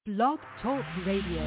Blog Talk Radio.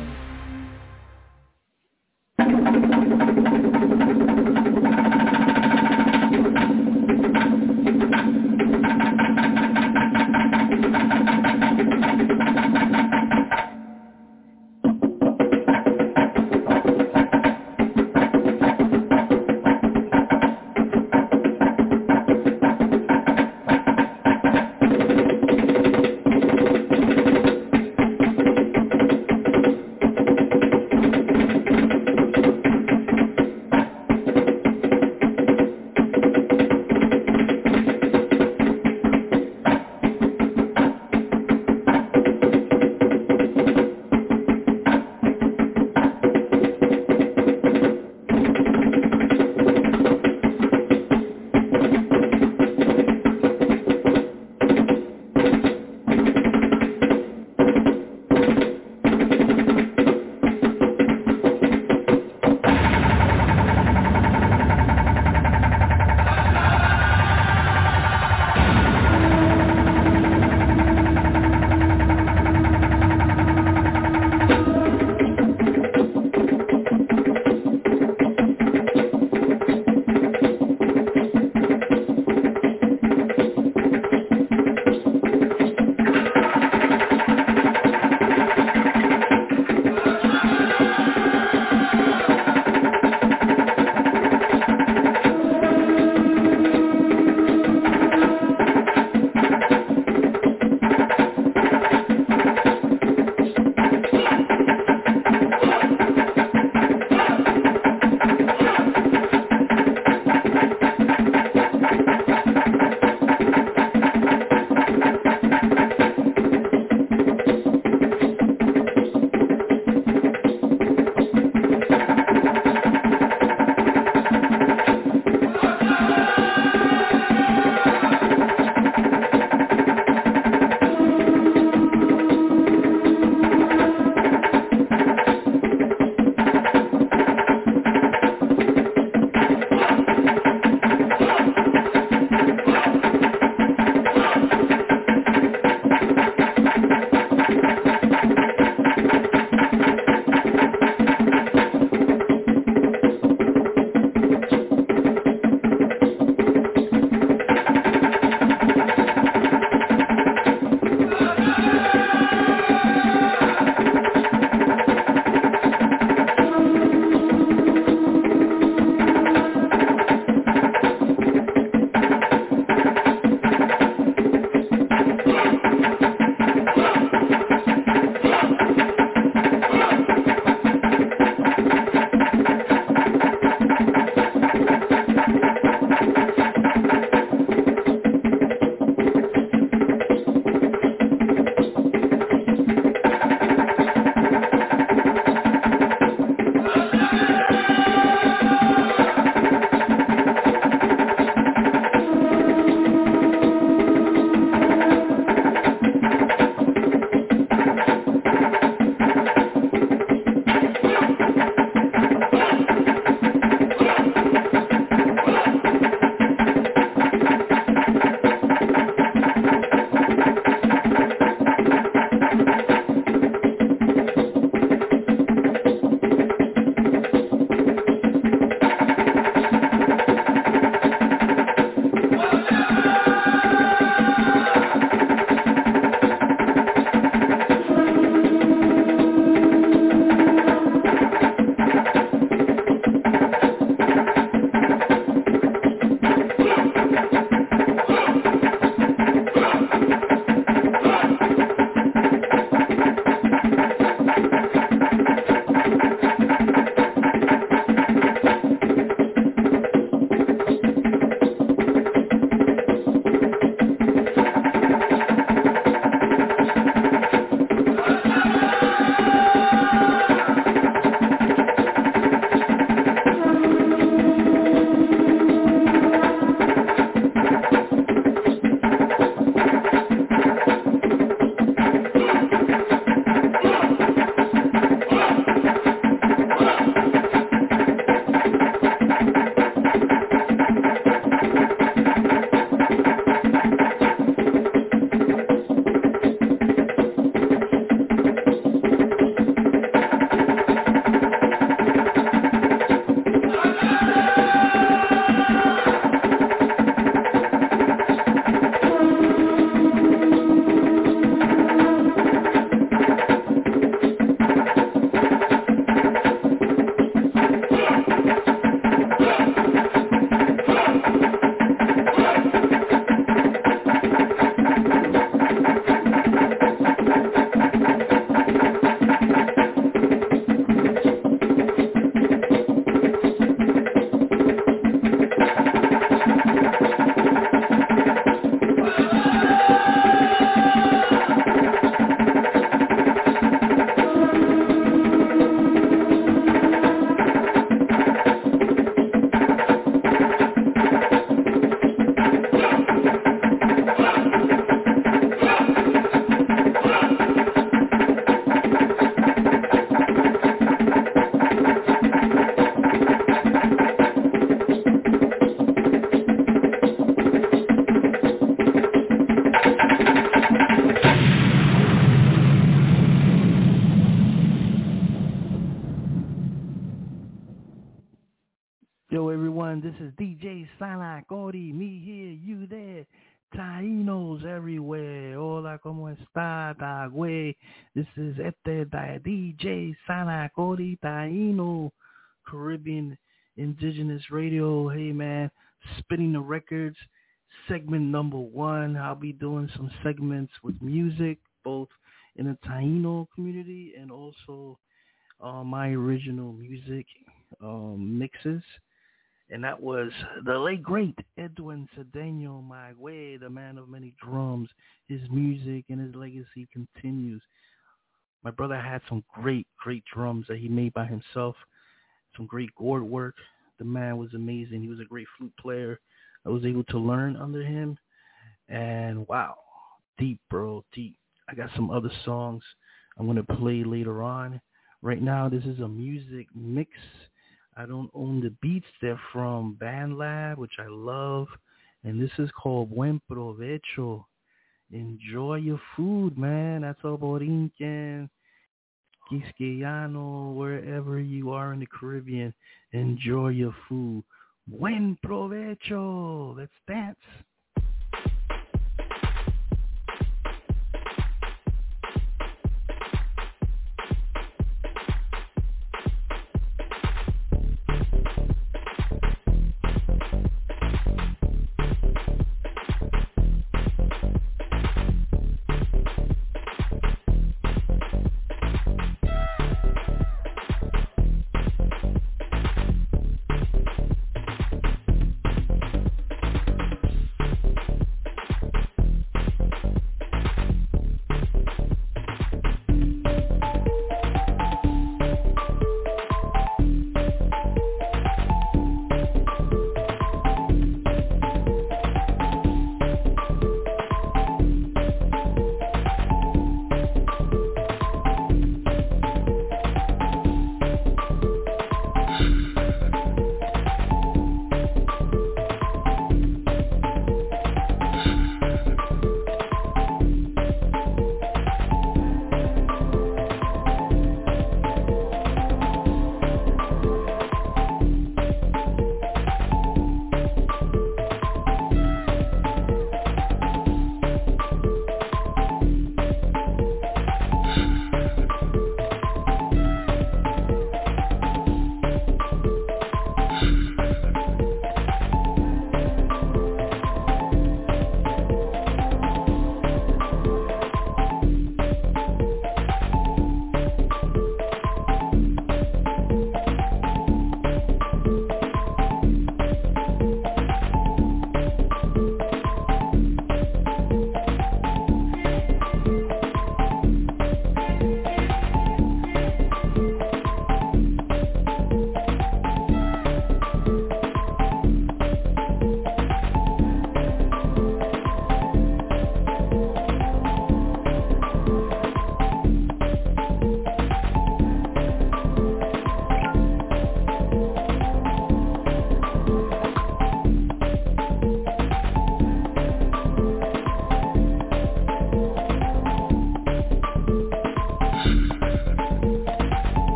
everyone. This is DJ Sana Cody. Me here, you there. Tainos everywhere. Hola, ¿cómo está, Dagüe? This is DJ Sana Cody Taino, Caribbean Indigenous Radio. Hey, man, spitting the records. Segment number 1. I'll be doing some segments with music, both in the Taino community and also my original music mixes. And that was the late, great Edwin Cedeno Magwe, the man of many drums. His music and his legacy continues. My brother had some great, great drums that he made by himself, some great gourd work. The man was amazing. He was a great flute player. I was able to learn under him. And wow, deep, bro, deep. I got some other songs I'm going to play later on. Right now, this is a music mix. I don't own the beats. They're from BandLab, which I love. And this is called Buen Provecho. Enjoy your food, man. That's all Borinquen, Quisqueyano, wherever you are in the Caribbean. Enjoy your food. Buen Provecho. Let's dance.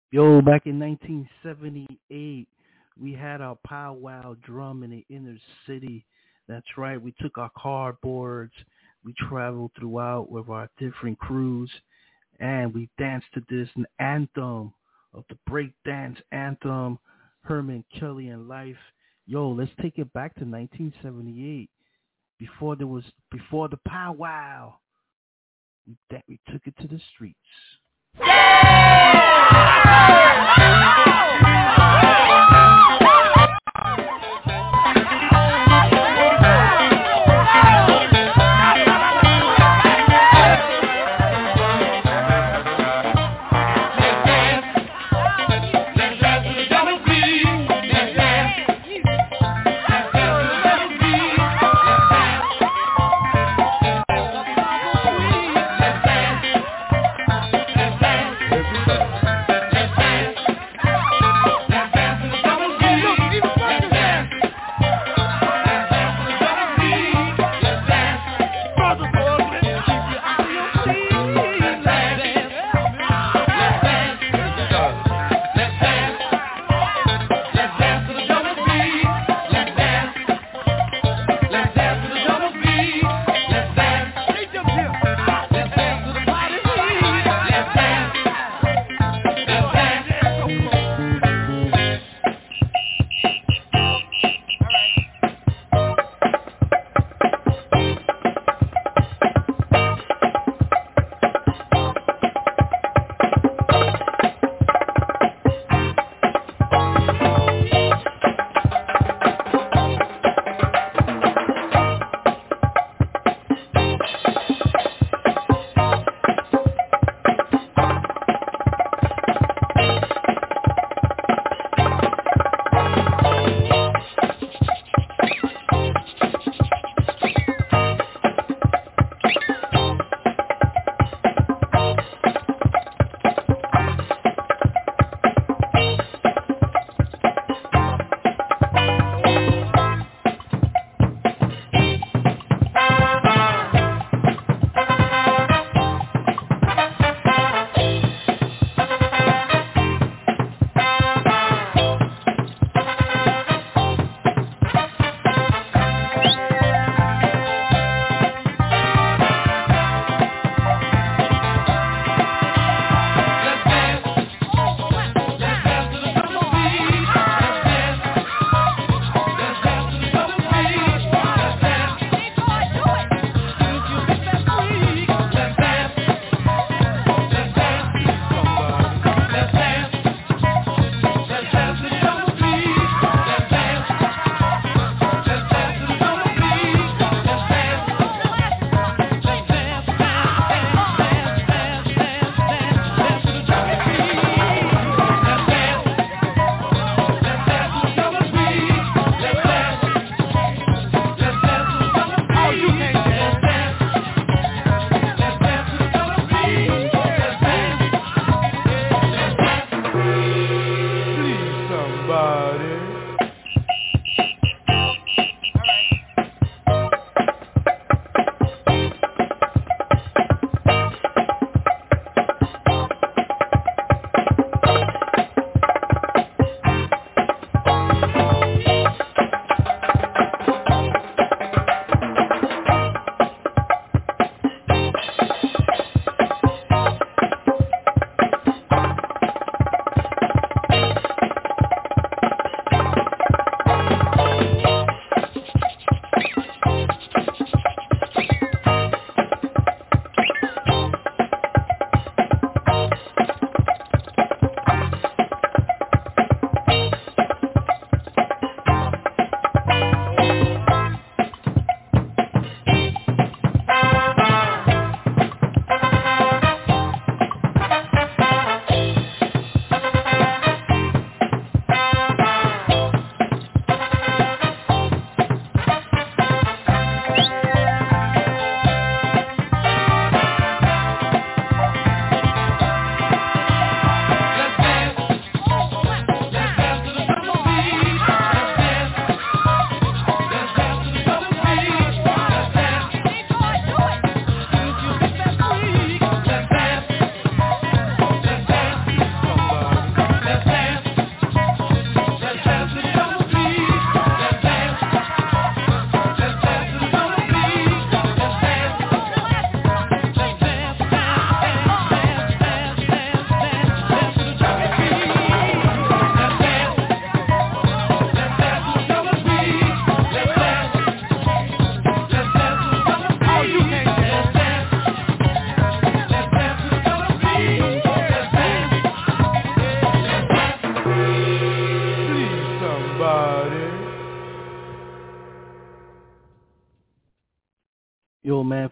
Yo, back in 1978, we had our powwow drum in the inner city. That's right. We took our cardboards. We traveled throughout with our different crews, and we danced to this anthem of the breakdance anthem, Herman Kelly and Life. Yo, let's take it back to 1978. Before the powwow, we took it to the streets.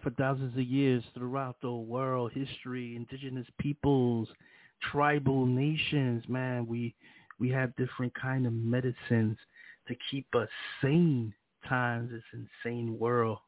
for thousands of years throughout the world, history, indigenous peoples, tribal nations, man, we have different kind of medicines to keep us sane times this insane world.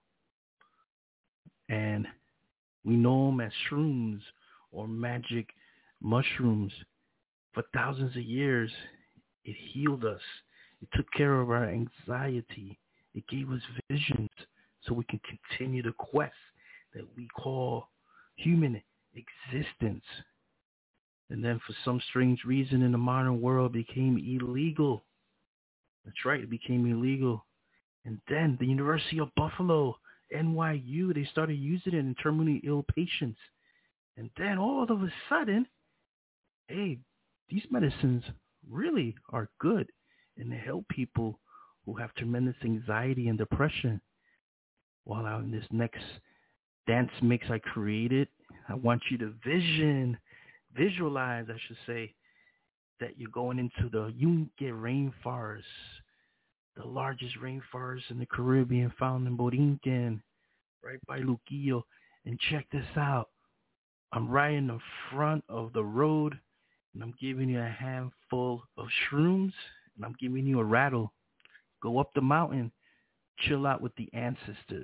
And we know them as shrooms or magic mushrooms. For thousands of years, it healed us. It took care of our anxiety. It gave us visions so we can continue the quest that we call human existence. And then for some strange reason in the modern world, it became illegal. That's right, it became illegal. And then the University of Buffalo, NYU, they started using it in terminally ill patients. And then all of a sudden, hey, these medicines really are good, and they help people who have tremendous anxiety and depression. While out in this next dance mix I created, I want you to visualize, I should say, that you're going into the Yunque rainforest, the largest rainforest in the Caribbean, found in Borinquen, right by Luquillo. And check this out. I'm right in the front of the road, and I'm giving you a handful of shrooms, and I'm giving you a rattle. Go up the mountain, chill out with the ancestors.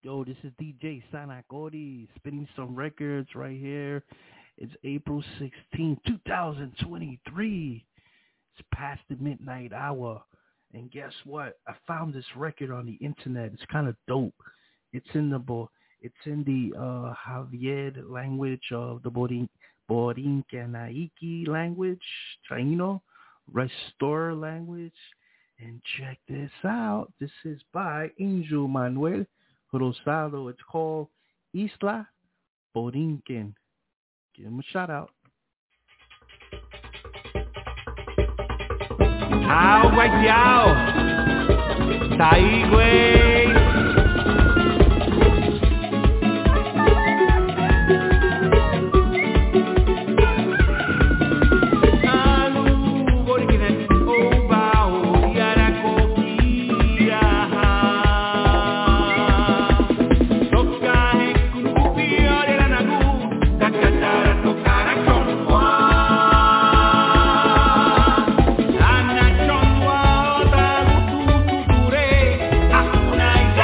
Yo, this is DJ Sanakori spinning some records right here. It's April 16, 2023. It's past the midnight hour. And guess what? I found this record on the internet. It's kind of dope. It's in the Javier language of the Borinqanaiki language, Taino, Restore language. And check this out. This is by Angel Manuel Rosado. It's called Isla Borinquen. Give him a shout out. Guayao, tá aí, güey. Una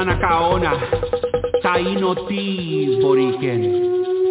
Anacaona, Taino Ti Boriken.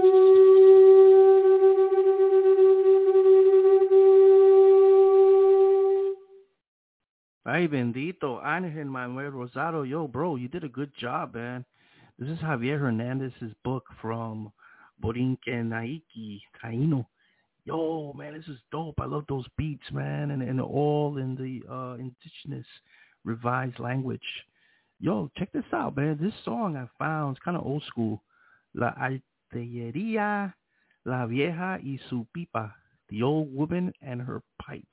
Ay, bendito. Ángel Manuel Rosado. Yo, bro, you did a good job, man. This is Javier Hernandez's book from Borinquen Naiki, Taino. Yo, man, this is dope. I love those beats, man, and all in the indigenous revised language. Yo, check this out, man. This song I found is kind of old school. La Artillería, La Vieja y su Pipa. The Old Woman and Her Pipe.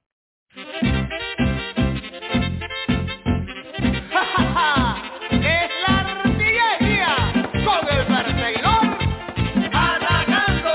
Es la artillería con el perseguidor atacando.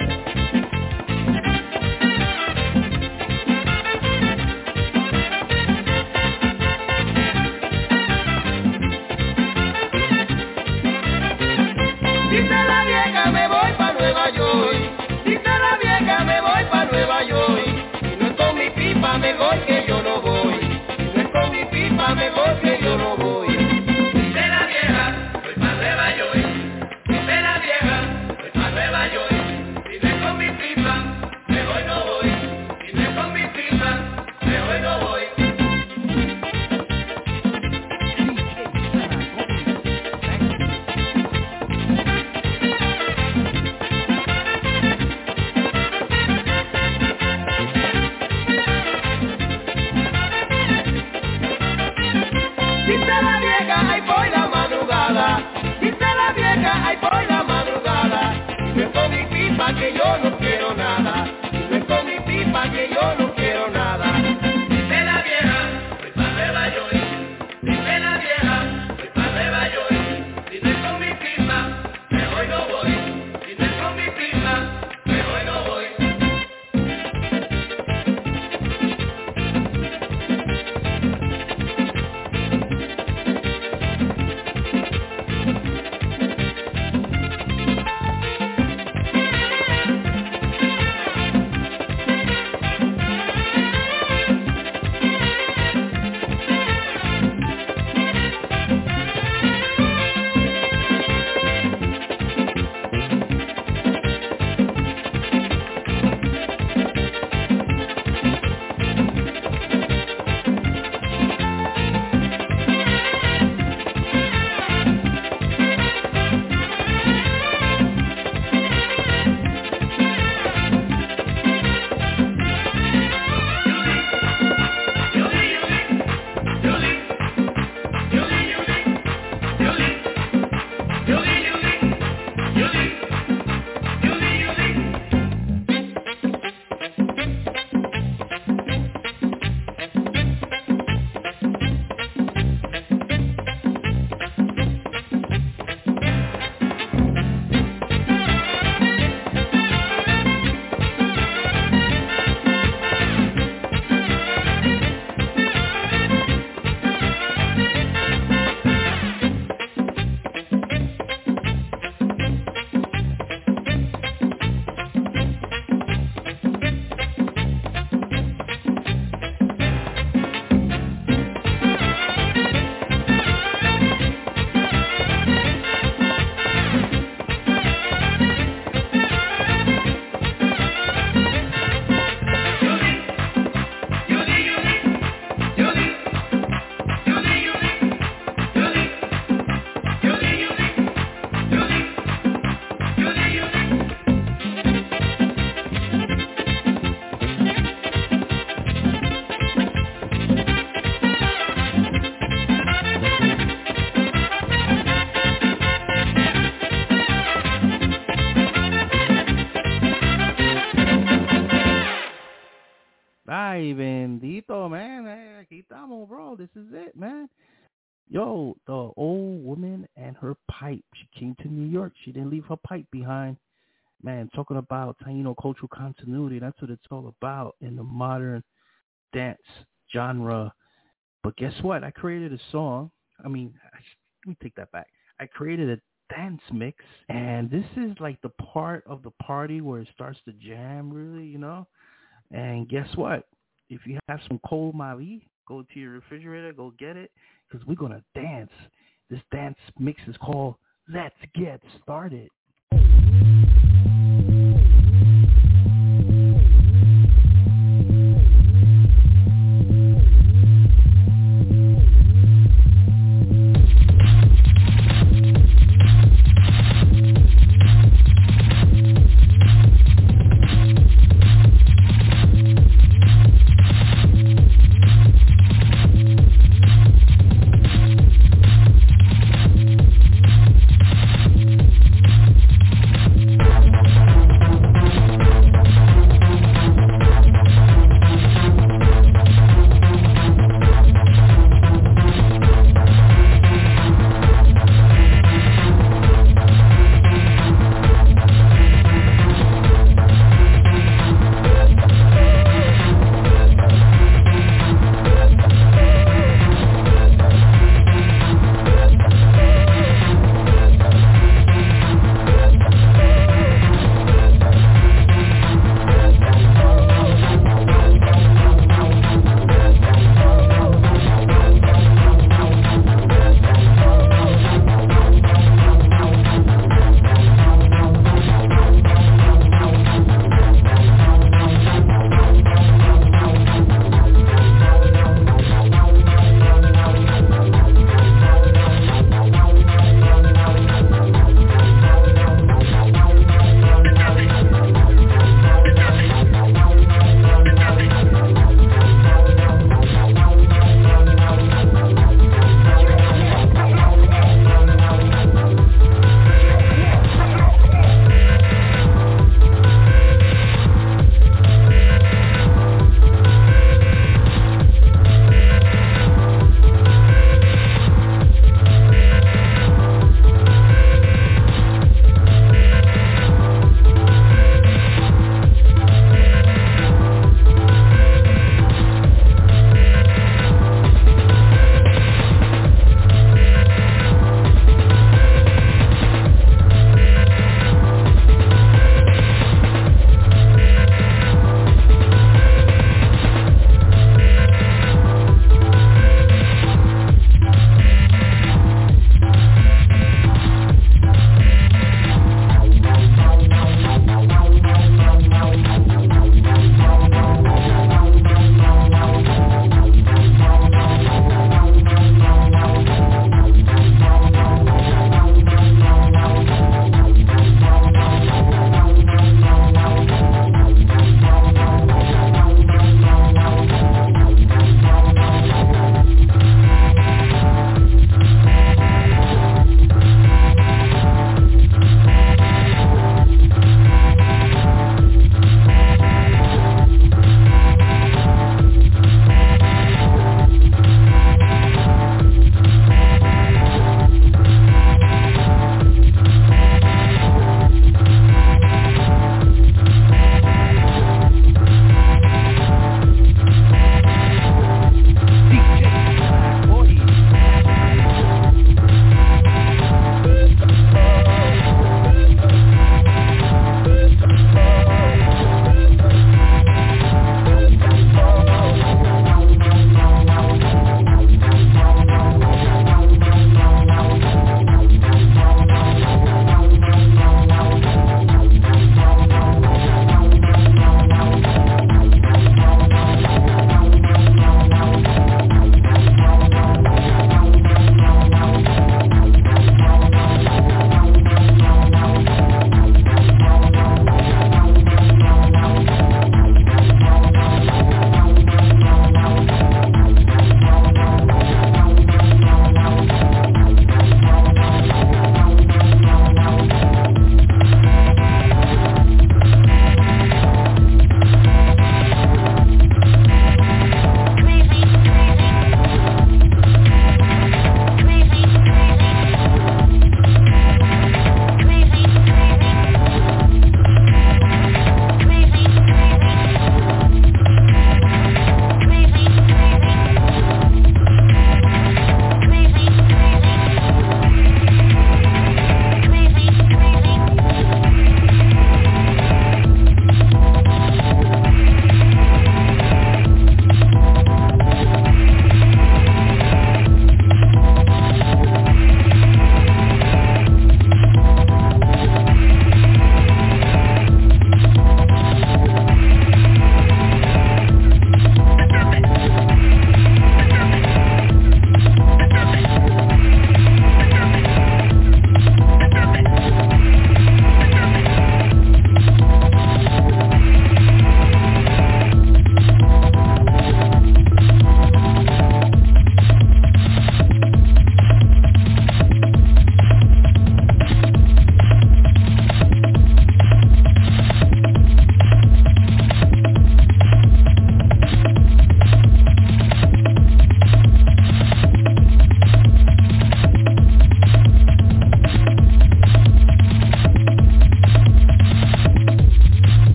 Dice la vieja me voy pa' Nueva York. Dice la vieja me voy pa' Nueva York. Si no es con mi pipa mejor que yo no voy. Si no es con mi pipa mejor que yo no voy. Dice la vieja, voy pa' Nueva York. Dice la vieja, voy pa' Nueva York. Si no es con mi pipa, mejor no voy. Si no es con mi pipa, mejor no voy. Dice la vieja, ay por la madrugada. Dice la vieja, ay por la madrugada. Si no es con mi pipa que yo no quiero nada. Si no es con mi pipa que yo no quiero nada. Dice la vieja, voy pa' Nueva York. Dice la vieja, voy pa' Nueva York. Si no es con mi pipa, mejor no voy. Si no es con mi pipa, mejor no voy. Ay, bendito, man. Hey, aquí estamos, bro. This is it, man. Yo, the old woman and her pipe. She came to New York. She didn't leave her pipe behind. Man, talking about Taino cultural continuity. That's what it's all about in the modern dance genre. But guess what? I created a song. Let me take that back. I created a dance mix, and this is like the part of the party where it starts to jam, really, you know? And guess what? If you have some cold Mali, go to your refrigerator, go get it, because we're going to dance This dance mix is called Let's Get Started.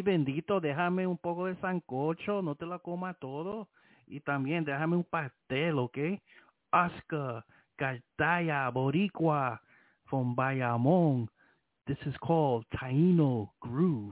bendito, déjame un poco de sancocho, no te la coma todo. Y también déjame un pastel, ¿ok? Oscar, Cartaya, Boricua, from Bayamón. This is called Taino Groove.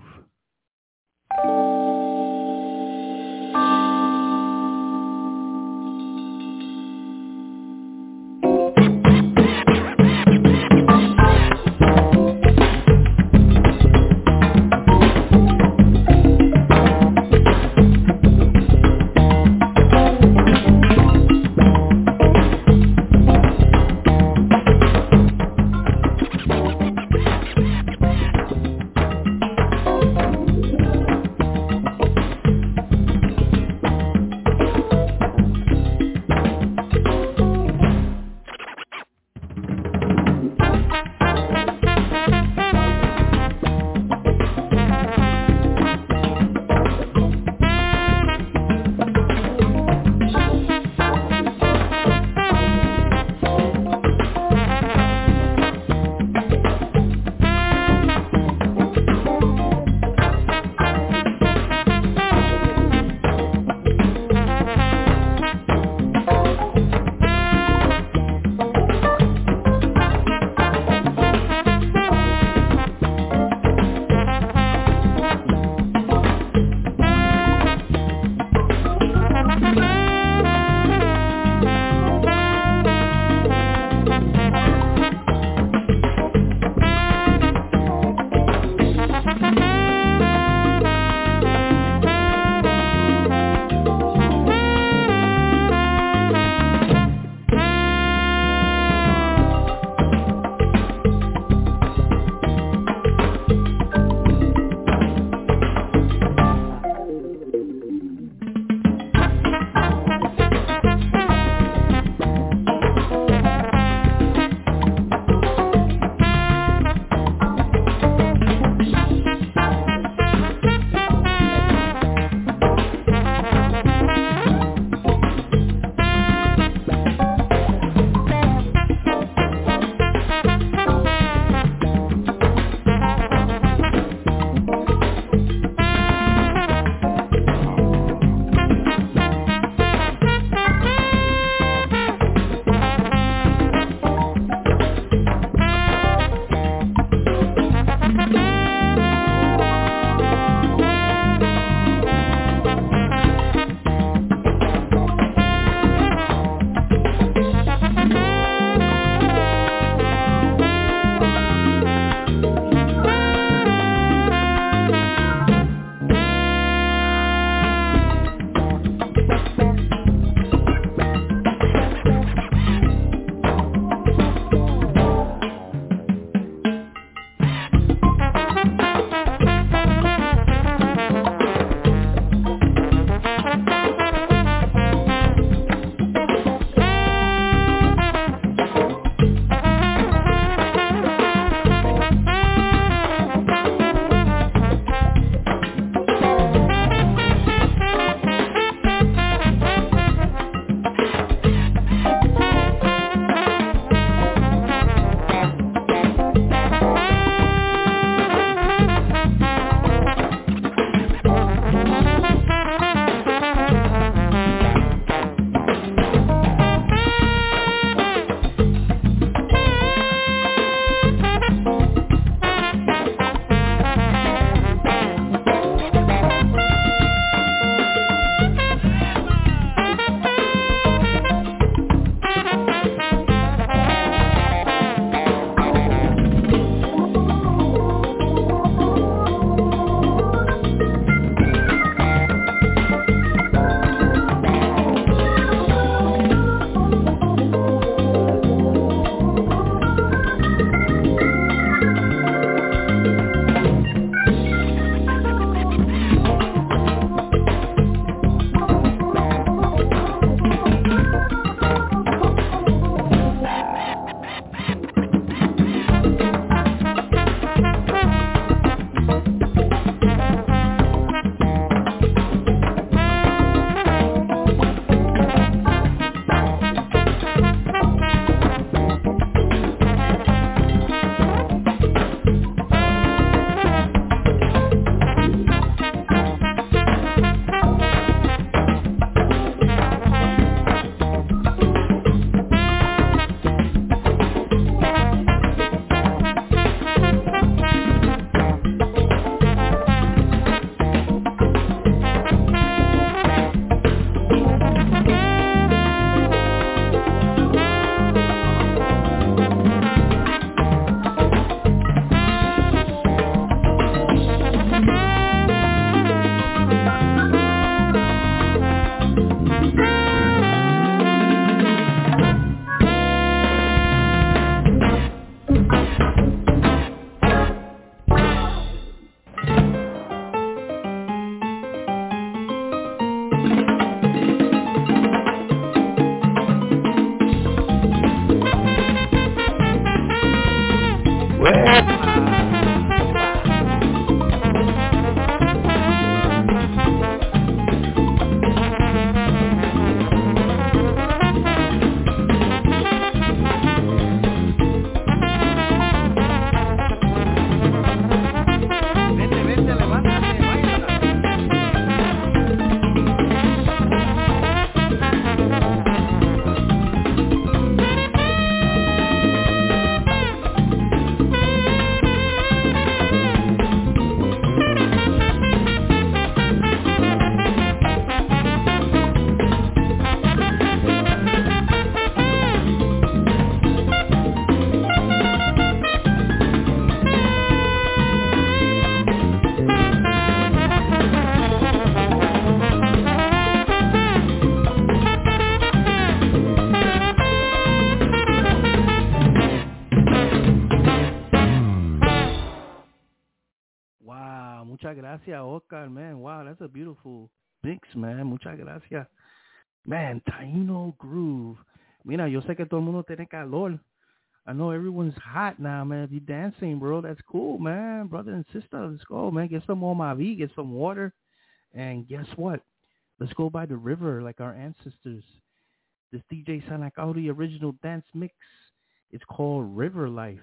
gracias, Oscar, man. Wow, that's a beautiful mix, man. Muchas gracias. Man, Taino Groove. Mira, yo sé que todo el mundo tiene calor. I know everyone's hot now, man. If you're dancing, bro, that's cool, man. Brother and sister, let's go, man. Get some Omavi, get some water. And guess what? Let's go by the river like our ancestors. This DJ Sanakauri original dance mix is called River Life.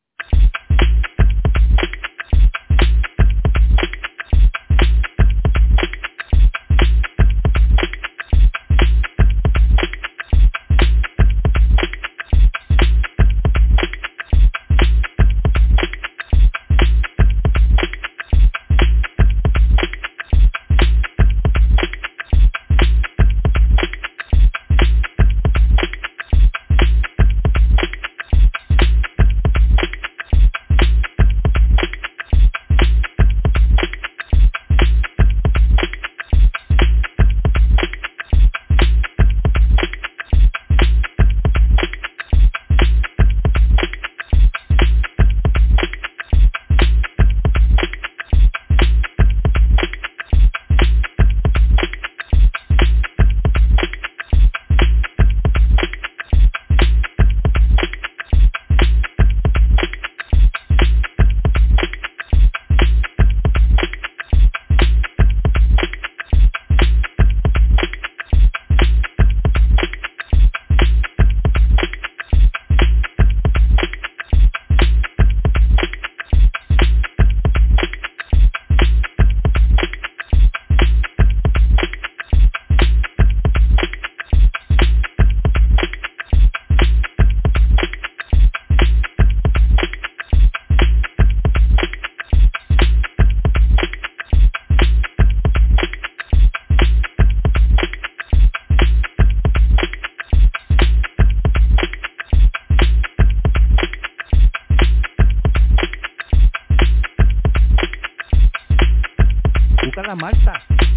La Marta.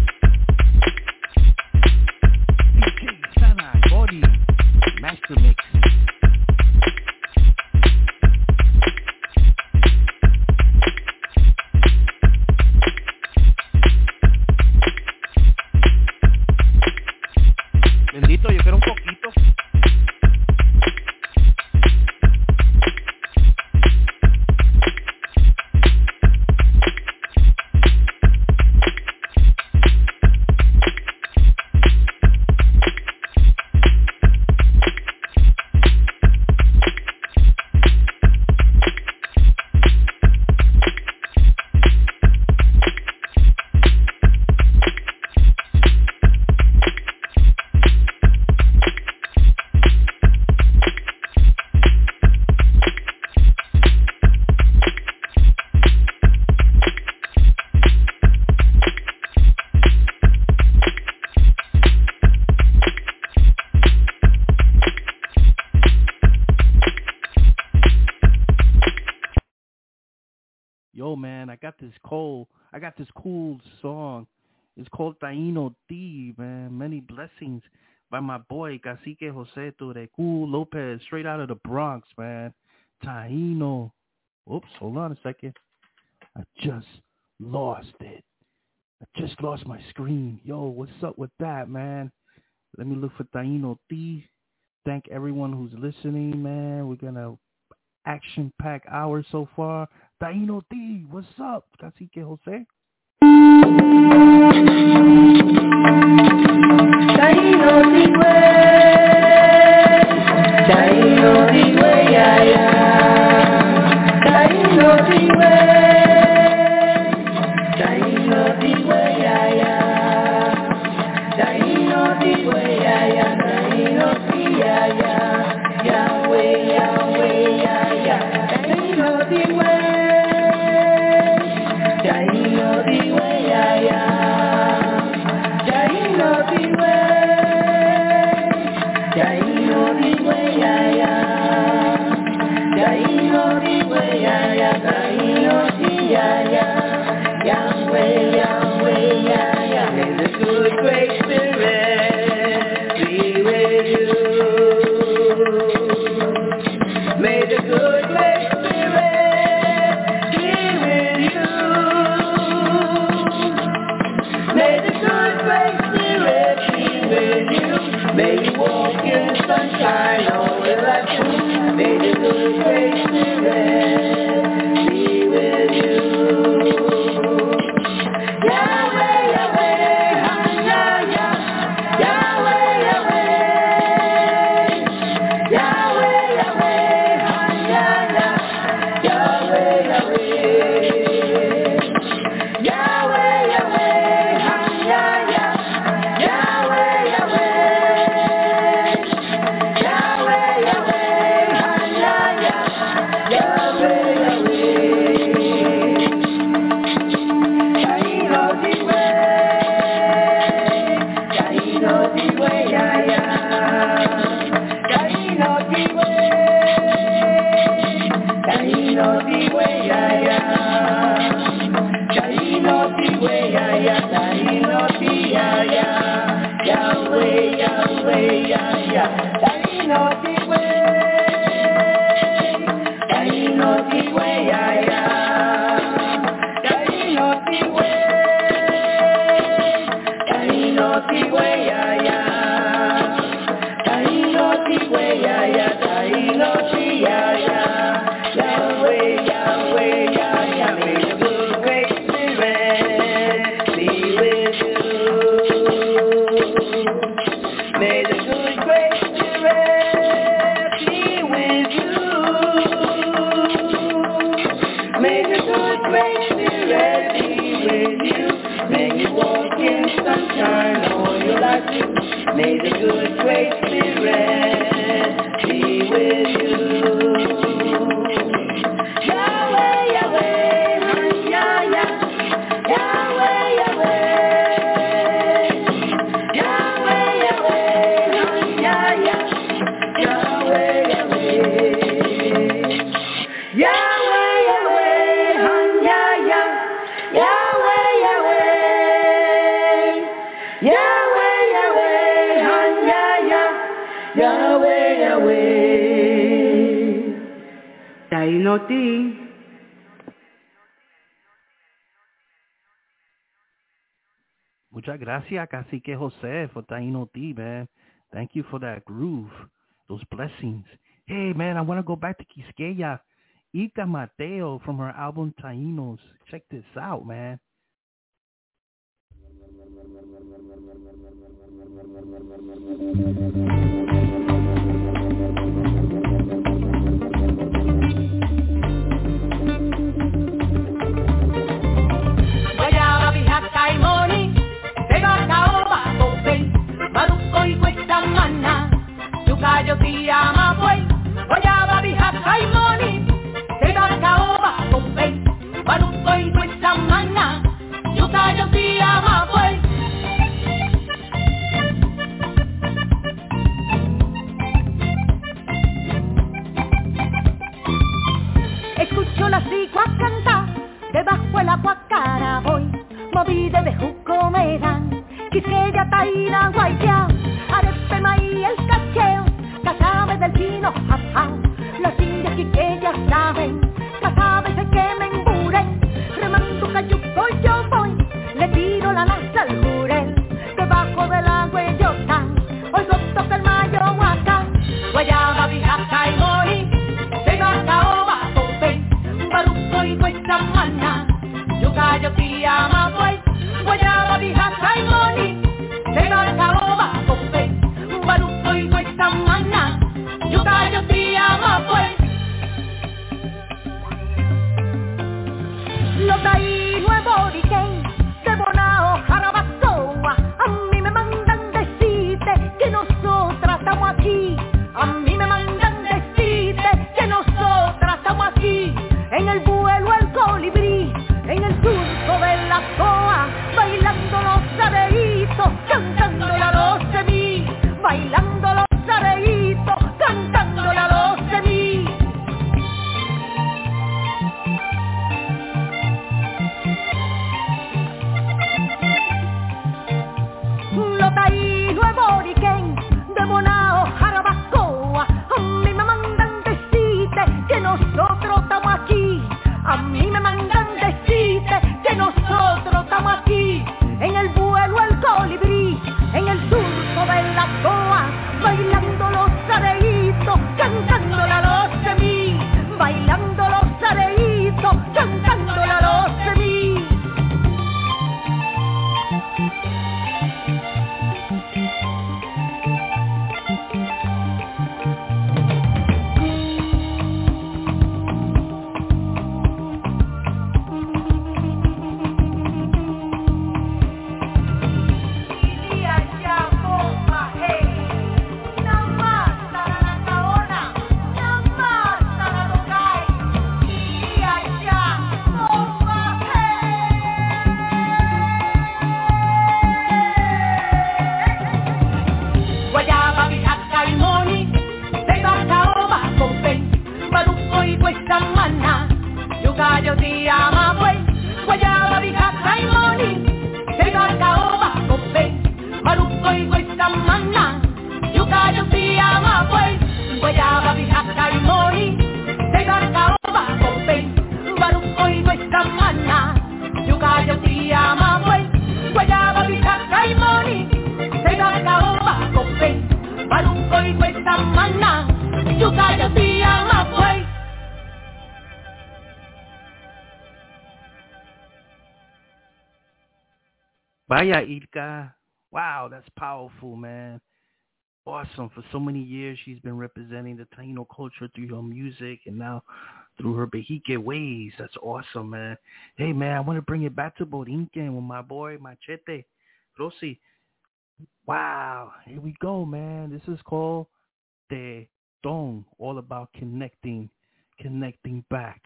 DJ Sanakauri Master Mix. Bendito, yo quiero un poquito. Yo, man, I got this cool song. It's called Taino T, man. Many blessings by my boy, Cacique Jose Turecu Lopez, straight out of the Bronx, man. Taino. Oops, hold on a second. I just lost it. I just lost my screen. Yo, what's up with that, man? Let me look for Taino T. Thank everyone who's listening, man. We're going to action-packed hour so far. Taino T, what's up, Cacique Jose? Taino T, Taino T, yeah, yeah. Taino T, Taino T, yeah, yeah. Taino T, yeah, yeah. Taino T, yeah, yeah. Yahweh, Yahweh, yeah, yeah. Taino T, Taino T, yeah, yeah. Taino T, Taino T, yeah, yeah. Taino T, yeah, yeah. Taino T, yeah, yeah. Yahweh, Yahweh, yeah, yeah. May the good great Spirit be with you. May the good great Spirit be with you. sunshine all your life through. May the good Great Spirit be with you. Yahweh, Yahweh, Yahweh, Yahweh, Yahweh, Yahweh, Yahweh, Yahweh, May the good Great Spirit be with you. Yahweh, Yahweh, Yahweh, Yahweh, Yahweh, Yahweh, Yahweh, Yahweh, Yahweh, Tainoti. Muchas gracias, Cacique Jose, for Tainoti, man. Thank you for that groove, those blessings. Hey, man, I want to go back to Quisqueya. Ika Mateo from her album Tainos. Check this out, man. Guayaba, Bija, Caimoni, Vega, Caoba, Copey, Maduco y Cuesta Mana, Yucayo, Tiama, Puey, Guayaba, Bija, Caimoni, Vega, Caoba, Copey, Maduco y Cuesta Mana, cantándole a los de mí, bailando los areitos, cantándole a los de mí. Yo te amo, pues, guayaba, bijaca y moni, se va caoba, cope, maruco y cuesta mana. Yo te amo, pues, guayaba, bijaca y moni, se va caoba, cope, maruco y cuesta mana. Yo te amo, pues, guayaba, bijaca y moni, se va caoba, cope, maruco y cuesta mana. Yo te amo, pues. Vaya, Ilka. Wow, that's powerful, man. Awesome. For so many years, she's been representing the Taino culture through her music and now through her Bejique ways. That's awesome, man. Hey, man, I want to bring it back to Borinquen with my boy, Machete. Rosy. Wow. Here we go, man. This is called Te Don, all about connecting back.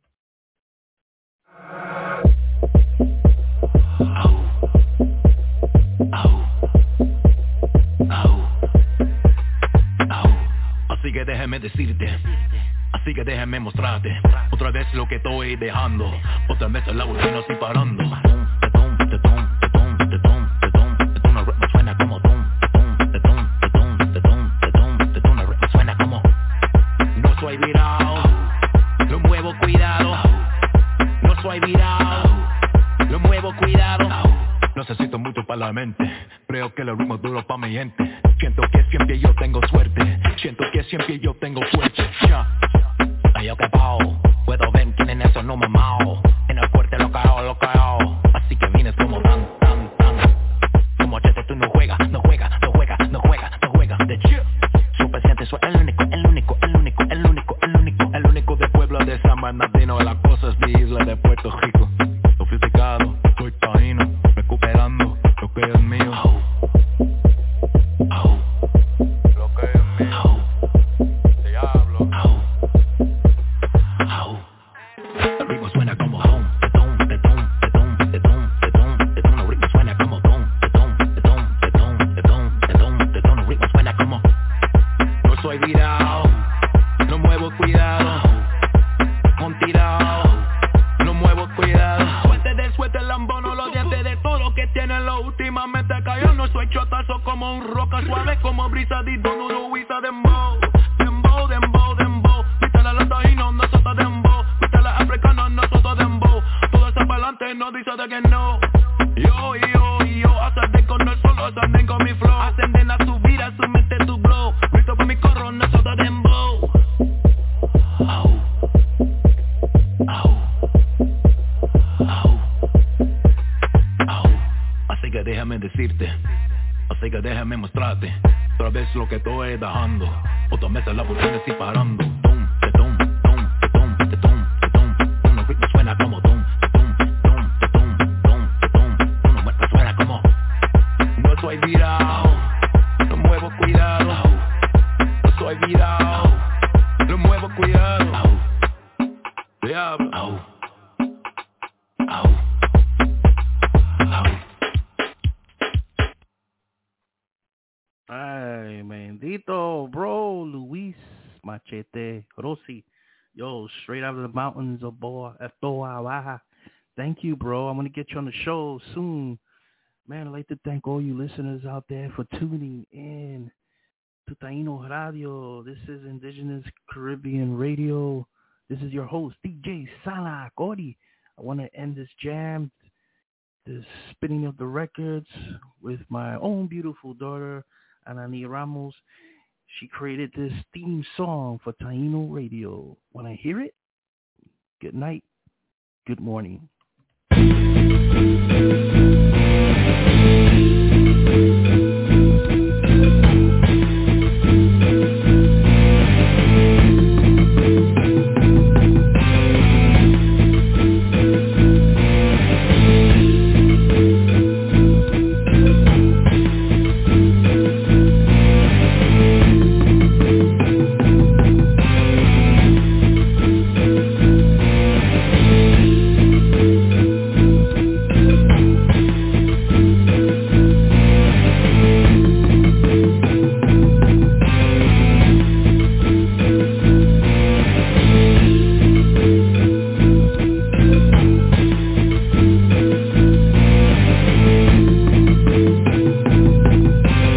Así que déjame decirte, así que déjame mostrarte otra vez lo que estoy dejando, otra vez el agua que no estoy parando. Suena como suena como no soy virado, lo muevo cuidado, no soy virado, lo muevo cuidado. No necesito mucho para la mente, creo que el ritmo es duro para mi gente. Siento que siempre yo tengo suerte, siento que siempre yo tengo suerte. Ay, yo que pao, puedo ver quién en eso no me mao. En el fuerte lo cao, así que vienes como tan. Como chete tú no juegas de chill. Su paciente soy el único del pueblo de San Bernardino. La cosa es mi isla de Puerto Rico. Sofisticado, soy taíno, recuperando lo que es mío. Lo que es mío. Diablo. El ritmo suena como home. El ritmo suena como don. El ritmo suena como no soy virado, no muevo cuidado, con tirado, no muevo cuidado. Suerte el lambono, los dientes de todo lo que tienen lo últimamente cayó. No soy chotazo como un roca suave, como brisa de don, no huiza dembow. Viste la taíno, nosotros dembow. Viste la africana, nosotros dembow. Todo eso para adelante, no dice de que no. Yo, ascenden con el solo, ascenden con mi flow. Ascenden a subir, a su mente tu blow. Listo para mi corro, nosotros dembow. Así que déjame decirte, así que déjame mostrarte otra vez lo que estoy dejando, otra vez la oportunidad estoy parando. El ritmo suena como suena como no soy virado, lo muevo cuidado, no soy virado, lo muevo cuidado. Diablo. Ay, bendito, bro, Luis Machete Rossi. Yo, straight out of the mountains of Toa Baja. Thank you, bro. I'm going to get you on the show soon. Man, I'd like to thank all you listeners out there for tuning in to Taino Radio. This is Indigenous Caribbean Radio. This is your host, DJ Sala Cody. I want to end this jam, this spinning of the records, with my own beautiful daughter, Anani Ramos. She created this theme song for Taino Radio. When I hear it, good night, good morning.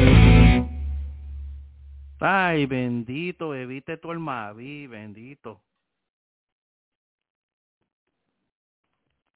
Ay, bendito, evite tu almaví, bendito.